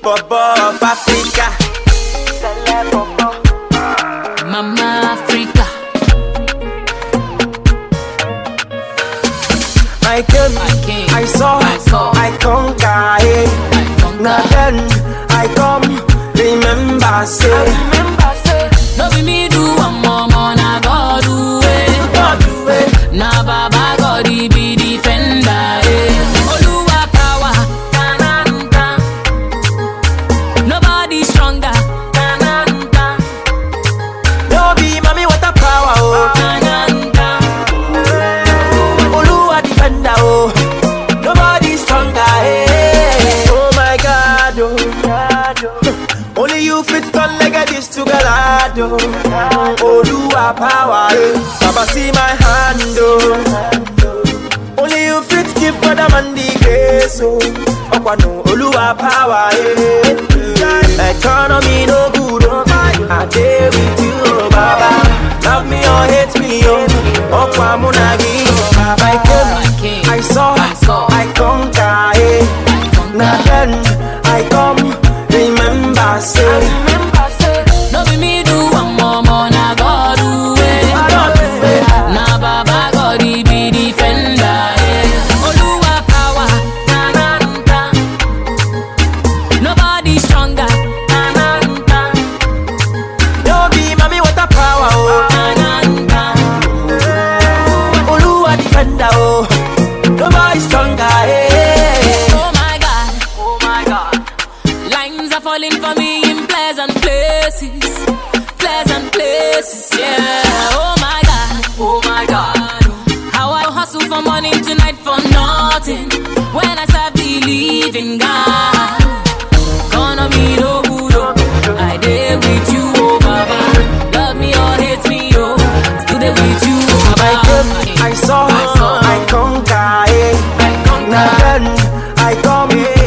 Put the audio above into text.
Bobo of Africa. Mama Africa. I came, I saw, I conquer. Now then I come, remember say. No be me do one more, na God do it. Na Baba God he be defender. Oluwa power, nobody stronger. No be mommy what a power oh. Oluwa defender oh. Nobody stronger Oh my God oh. Only you fit turn like this to Galado. Oluwa power Baba see my hand oh. Only you fit give brother man the grace oh. Okwano Oluwa power Economy no good oh. I dare with you oh Baba. Love me or hate me oh. Okwa munagi I came, I saw, I conquer Now then I come, remember say. No be me do one more, na God do it. Na Baba God he be defender. Oluwa power, nobody stronger. No be mommy what a power oh. Oluwa defender oh. Nobody stronger Oh my God, lines are falling for me in pleasant places, yeah. Oh my God, how I hustle for money tonight for nothing when I start believing God. Economy no good, oh. I dare with you, oh Baba. Love me or hate me, oh. Still there with you, oh Baba. I saw, I conquer Now then I come